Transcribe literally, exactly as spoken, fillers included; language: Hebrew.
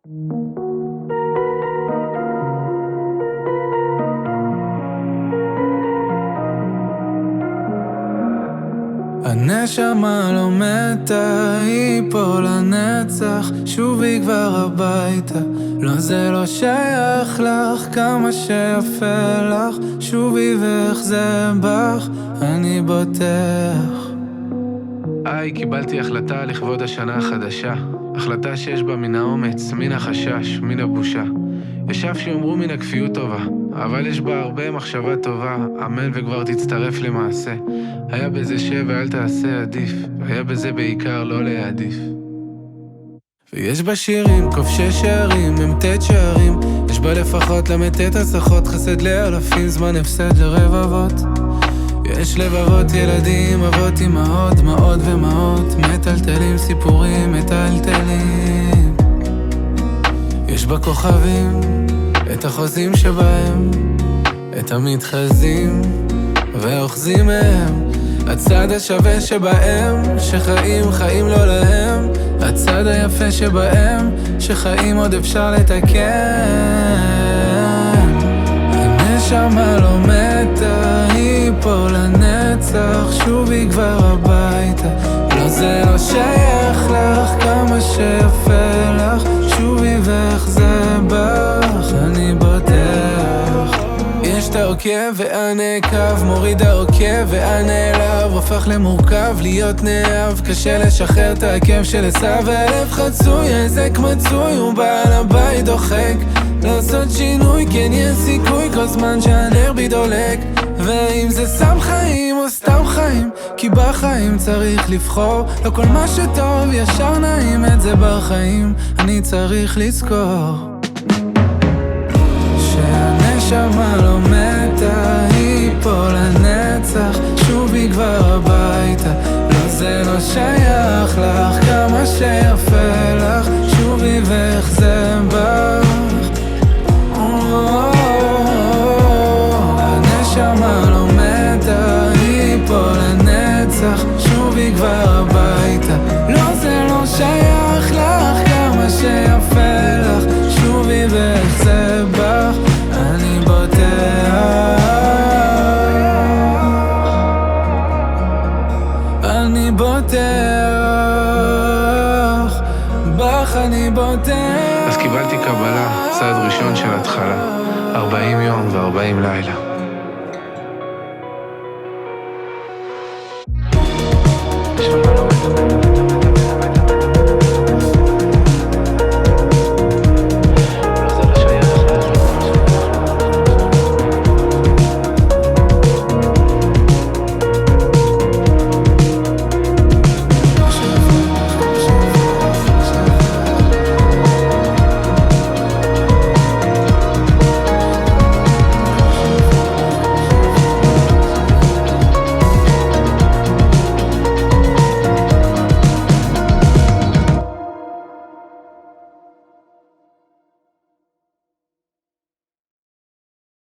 הנשמה לא מתה, היא פה לנצח, שובי כבר הביתה. לא, זה לא שייך לך, כמה שיפה לך, שובי ואיך זה בך, אני בוטח. היי, קיבלתי החלטה לכבוד השנה החדשה. החלטה שיש בה מן האומץ, מן החשש, מן הבושה. ישב שיאמרו מן הכפיות טובה, אבל יש בה הרבה מחשבה טובה, אמן וכבר תצטרף למעשה. היה בזה שב ואל תעשה עדיף, היה בזה בעיקר לא להעדיף. ויש בה שירים, כובשי שערים, ממתת שערים, יש בה לפחות למתת הצלחות, חסד לאלפים, זמן הפסד לרבבות. יש לבבות ילדים, אבות אמהות, דמעות ומעות, מטלטלים סיפורים, מטלטלים. יש בה כוכבים, את החוזים שבהם, את המתחזים ואוחזים מהם, הצד השווה שבהם, שחיים חיים לא להם, הצד היפה שבהם, שחיים עוד אפשר לתקן. הנשמה לא מתה, היא פה לנצח, שובי כבר הביתה. לא, זה לא שייך לך, כמה שיפה לך, שובי ואיך זה בך, אני בוטח. יש את העוקב והנעקב, מוריד העוקב והנעלב, הופך למורכב להיות נאהב, קשה לשחרר את העקב של עשיו, והלב חצוי, העסק מצוי, הוא בעל הבית דוחק לעשות שינוי, כן יש סיכוי כל זמן שהנר בי דולק. ואם זה סם חיים או סתם חיים, כי בחיים צריך לבחור, לא כל מה שטוב ישר נעים, את זה בחיים אני צריך לזכור. שהנשמה לא מתה, היא פה לנצח, שובי כבר הביתה. לא, זה לא שייך לך, כמה שיפה לך, שובי ואיך זה בך. הנשמה לא מתה, היא פה לנצח, שובי כבר הביתה. לא, זה לא שייך לך, כמה שיפה לך, שובי ואיך זה בך, אני בוטח. אני בוטח בך, אני בוטח. אז קיבלתי קבלה, צעד ראשון של התחלה, ארבעים יום וארבעים לילה.